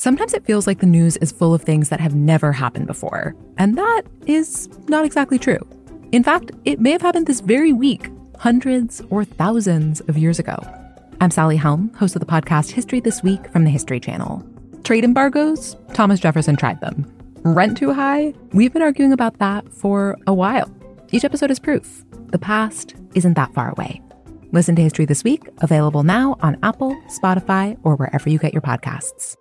Sometimes it feels like the news is full of things that have never happened before, and that is not exactly true. In fact, it may have happened this very week, hundreds or thousands of years ago. I'm Sally Helm, host of the podcast History This Week from the History Channel. Trade embargoes? Thomas Jefferson tried them. Rent too high? We've been arguing about that for a while. Each episode is proof. The past isn't that far away. Listen to History This Week, available now on Apple, Spotify, or wherever you get your podcasts.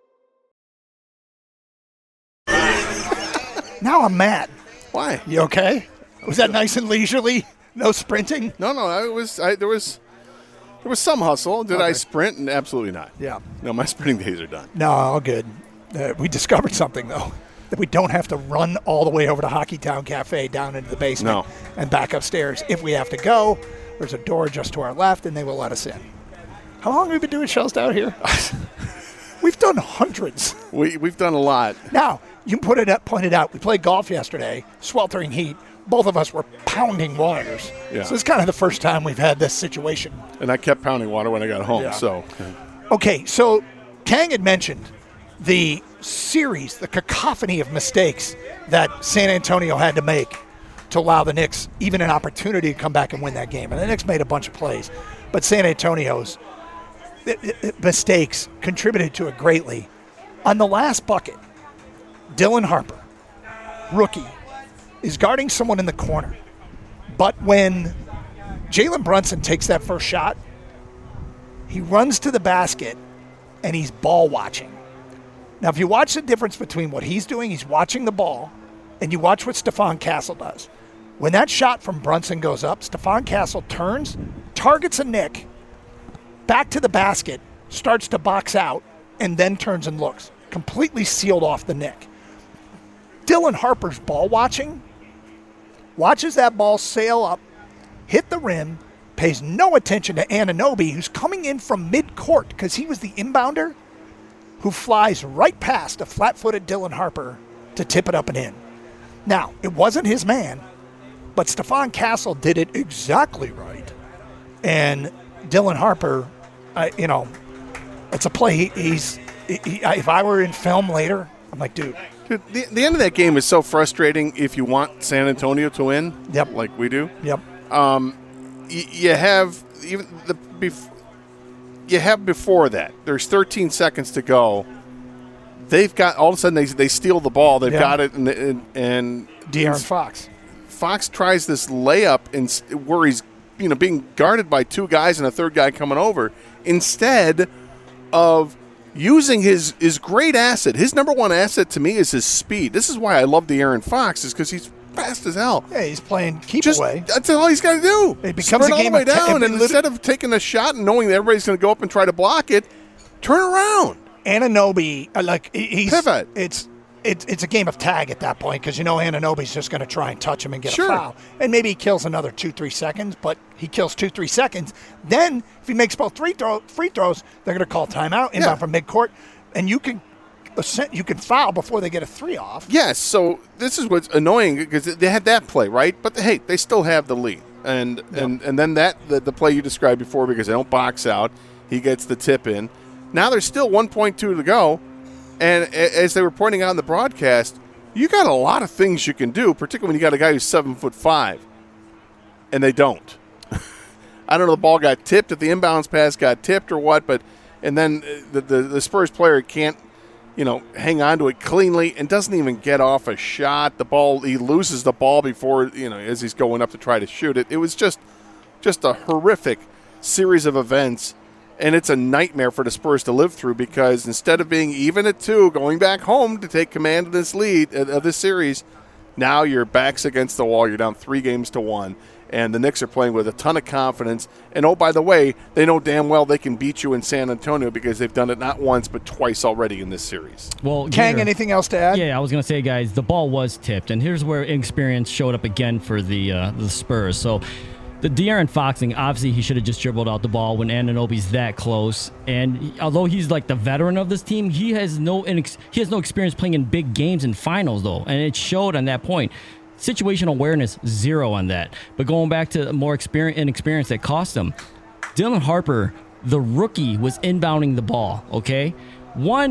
Now I'm mad. Why? You okay? Was that nice and leisurely? No sprinting? No. There was some hustle. Did I sprint? Absolutely not. Yeah. No, my sprinting days are done. No, all good. We discovered something, though, that we don't have to run all the way over to Hockeytown Cafe down into the basement and back upstairs. If we have to go, there's a door just to our left, and they will let us in. How long have we been doing shows down here? We've done hundreds. We've done a lot. Now, you pointed out, we played golf yesterday, sweltering heat. Both of us were pounding waters. Yeah. So it's kind of the first time we've had this situation. And I kept pounding water when I got home. Yeah. So, okay, so Kang had mentioned the series, the cacophony of mistakes that San Antonio had to make to allow the Knicks even an opportunity to come back and win that game. And the Knicks made a bunch of plays. But San Antonio's mistakes contributed to it greatly. On the last bucket, Dylan Harper, rookie, is guarding someone in the corner. But when Jalen Brunson takes that first shot, he runs to the basket and he's ball watching. Now, if you watch the difference between what he's doing, he's watching the ball, and you watch what Stephon Castle does. When that shot from Brunson goes up, Stephon Castle turns, targets a Knick, back to the basket, starts to box out, and then turns and looks. Completely sealed off the Knick. Dylan Harper's ball watching, watches that ball sail up, hit the rim, pays no attention to Anunoby, who's coming in from midcourt because he was the inbounder, who flies right past a flat-footed Dylan Harper to tip it up and in. Now, it wasn't his man, but Stephon Castle did it exactly right. And Dylan Harper, it's a play. If I were in film later, I'm like, dude. The end of that game is so frustrating if you want San Antonio to win. Yep. Like we do. Yep. You have even before that. There's 13 seconds to go. They've got all of a sudden they steal the ball. They've got it and De'Aaron Fox. Fox tries this layup where he's being guarded by two guys and a third guy coming over instead of using his great asset. His number one asset to me is his speed. This is why I love De'Aaron Fox, is because he's fast as hell. Yeah, he's playing keep Just, away. That's all he's got to do. It becomes Sprint a game all the way of down, and instead of taking a shot and knowing that everybody's going to go up and try to block it, turn around. Anunoby, he's pivot. It's a game of tag at that point because Anunoby's just going to try and touch him and get Sure. a foul. And maybe he kills another 2-3 seconds, but he kills 2-3 seconds. Then if he makes both free throws, they're going to call timeout inbound from midcourt, and you can foul before they get a three off. Yes, so this is what's annoying because they had that play, right? But hey, they still have the lead. And then the play you described before, because they don't box out, he gets the tip in. Now there's still 1.2 to go. And as they were pointing out in the broadcast, you got a lot of things you can do, particularly when you got a guy who's 7'5", and they don't. I don't know, the ball got tipped, if the inbounds pass got tipped or what, and then the Spurs player can't, hang on to it cleanly and doesn't even get off a shot. He loses the ball before, as he's going up to try to shoot it. It was just a horrific series of events. And it's a nightmare for the Spurs to live through because instead of being even at 2, going back home to take command of this lead of this series, now your back's against the wall. You're down 3-1, and the Knicks are playing with a ton of confidence. And oh, by the way, they know damn well they can beat you in San Antonio because they've done it not once but twice already in this series. Well, Kang, anything else to add? Yeah, I was going to say, guys, the ball was tipped, and here's where inexperience showed up again for the Spurs. So. The De'Aaron Fox thing, obviously he should have just dribbled out the ball when Anunoby's that close. And although he's like the veteran of this team, he has no experience playing in big games and finals, though. And it showed on that point. Situational awareness, 0 on that. But going back to more inexperience that cost him, Dylan Harper, the rookie, was inbounding the ball, okay? One,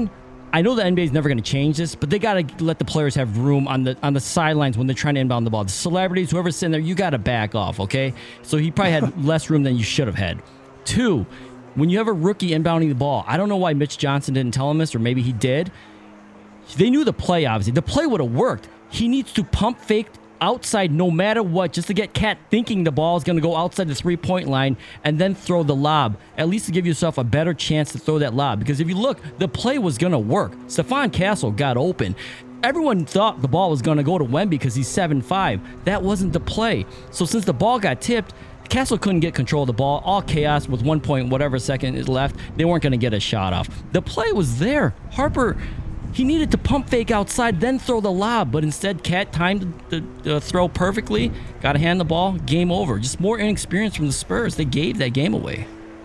I know the NBA is never going to change this, but they got to let the players have room on the sidelines when they're trying to inbound the ball. The celebrities, whoever's sitting there, you got to back off, okay? So he probably had less room than you should have had. 2, when you have a rookie inbounding the ball, I don't know why Mitch Johnson didn't tell him this, or maybe he did. They knew the play, obviously. The play would have worked. He needs to pump fake outside no matter what, just to get Cat thinking the ball is going to go outside the three-point line and then throw the lob, at least to give yourself a better chance to throw that lob. Because if you look, the play was going to work. Stephon Castle got open. Everyone thought the ball was going to go to Wemby because he's 7'5". That wasn't the play. So since the ball got tipped, Castle couldn't get control of the ball. All chaos with 1 point whatever second is left. They weren't going to get a shot off. The play was there. Harper, he needed to pump fake outside, then throw the lob, but instead Cat timed the throw perfectly, got to hand the ball, game over. Just more inexperience from the Spurs. They gave that game away.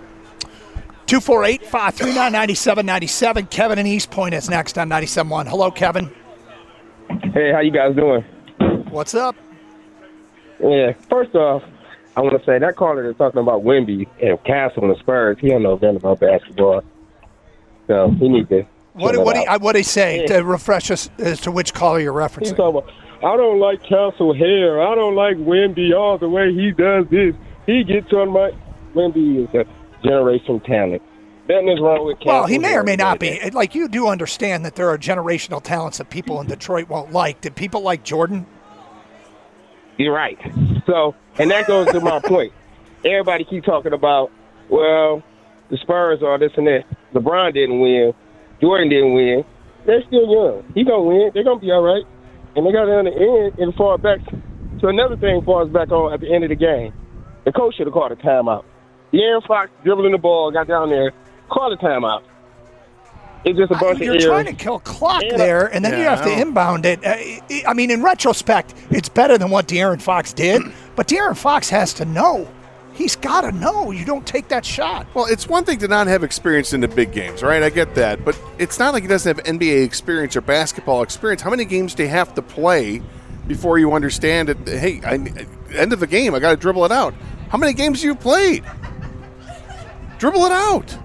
248-539-9797. Kevin in East Point is next on 97.1. Hello, Kevin. Hey, how you guys doing? What's up? Yeah, first off, I want to say that caller that's talking about Wemby and Castle and the Spurs, he don't know nothing about basketball. So he needs to. What did he say to refresh us as to which caller you're referencing? He's talking about, I don't like Castle hair. I don't like Wemby all the way he does this. He gets on my... Wemby is a generational talent. Nothing is wrong with Castle. Well, he may or may not be. Like, you do understand that there are generational talents that people in Detroit won't like. Did people like Jordan? You're right. So, and that goes to my point. Everybody keep talking about, well, the Spurs are this and that. LeBron didn't win. Jordan didn't win. They're still young. He gonna win. They're gonna be all right. And they got it on the end and fall back. So another thing falls back on at the end of the game. The coach should have called a timeout. De'Aaron Fox dribbling the ball, got down there, called a timeout. It's just a bunch of You're errors. trying to kill clock there, and then you have to inbound it. I mean, in retrospect, it's better than what De'Aaron Fox did, but De'Aaron Fox has to know. He's got to know you don't take that shot. Well, it's one thing to not have experience in the big games, right? I get that. But it's not like he doesn't have NBA experience or basketball experience. How many games do you have to play before you understand it? Hey, end of the game, I got to dribble it out. How many games have you played? Dribble it out.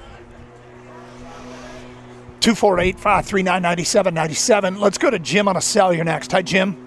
248-539-9797. Let's go to Jim on a cell. You're next. Hi, Jim.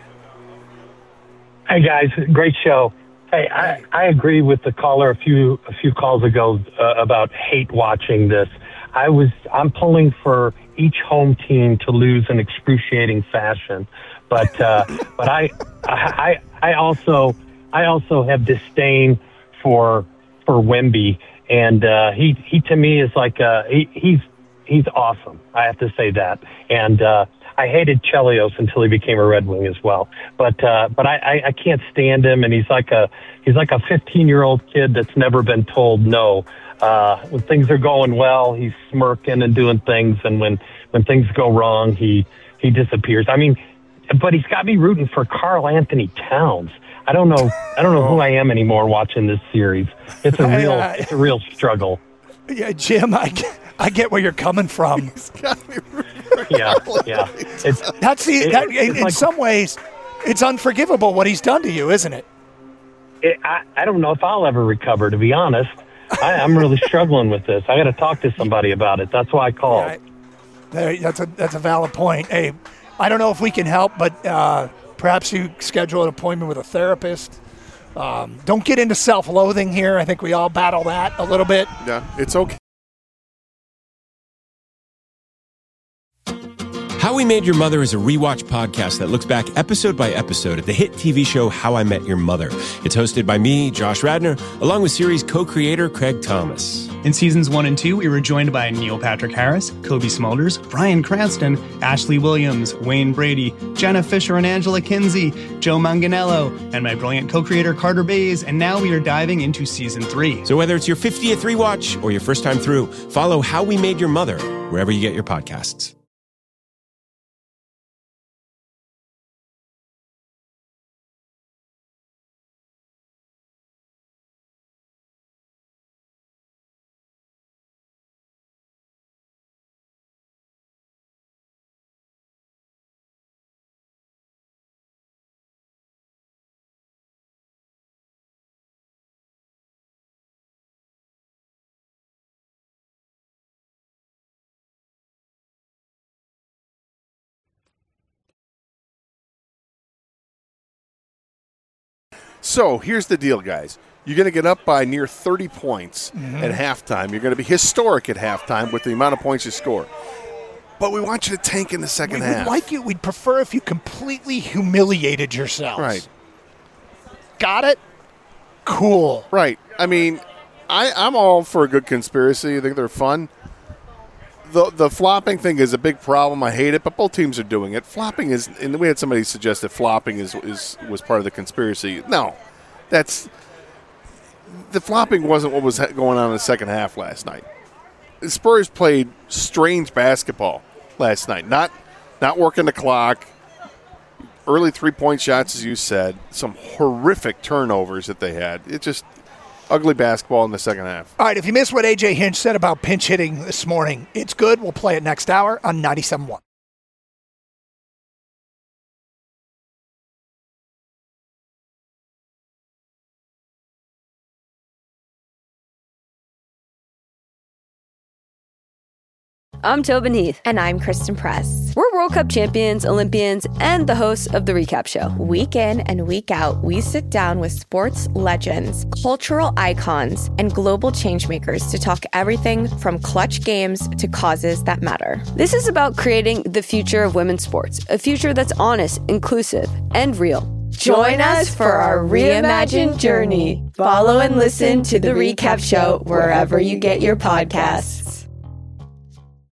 Hey, guys. Great show. Hey, I agree with the caller a few calls ago about hate watching this. I'm pulling for each home team to lose in excruciating fashion, but I also have disdain for Wemby, and he to me is like he's awesome. I have to say that, and I hated Chelios until he became a Red Wing as well. But I can't stand him, and he's like a 15-year-old kid that's never been told no. When things are going well, he's smirking and doing things, and when things go wrong, he disappears. I mean, but he's got me rooting for Karl Anthony Towns. I don't know who I am anymore watching this series. It's a real struggle. Yeah, Jim, I get where you're coming from. Yeah. In some ways, it's unforgivable what he's done to you, isn't it? I don't know if I'll ever recover, to be honest. I'm really struggling with this. I got to talk to somebody about it. That's why I called. Yeah, that's a valid point. Hey, I don't know if we can help, but perhaps you schedule an appointment with a therapist. Don't get into self-loathing here. I think we all battle that a little bit. Yeah, it's okay. How We Made Your Mother is a rewatch podcast that looks back episode by episode at the hit TV show How I Met Your Mother. It's hosted by me, Josh Radner, along with series co-creator Craig Thomas. In seasons 1 and 2, we were joined by Neil Patrick Harris, Kobe Smulders, Bryan Cranston, Ashley Williams, Wayne Brady, Jenna Fisher and Angela Kinsey, Joe Manganiello, and my brilliant co-creator Carter Bays, and now we are diving into season 3. So whether it's your 50th rewatch or your first time through, follow How We Made Your Mother wherever you get your podcasts. So here's the deal, guys. You're going to get up by near 30 points at halftime. You're going to be historic at halftime with the amount of points you score. But we want you to tank in the second half. We'd prefer if you completely humiliated yourselves. Right. Got it? Cool. Right. I mean, I'm all for a good conspiracy. I think they're fun. The flopping thing is a big problem. I hate it, but both teams are doing it. Flopping is, and we had somebody suggest that flopping was part of the conspiracy. No, the flopping wasn't what was going on in the second half last night. The Spurs played strange basketball last night. Not working the clock. Early 3-point shots, as you said. Some horrific turnovers that they had. It just ugly basketball in the second half. All right, if you missed what A.J. Hinch said about pinch hitting this morning, it's good. We'll play it next hour on 97.1. I'm Tobin Heath. And I'm Kristen Press. We're World Cup champions, Olympians, and the hosts of The Recap Show. Week in and week out, we sit down with sports legends, cultural icons, and global changemakers to talk everything from clutch games to causes that matter. This is about creating the future of women's sports, a future that's honest, inclusive, and real. Join us for our reimagined journey. Follow and listen to The Recap Show wherever you get your podcasts.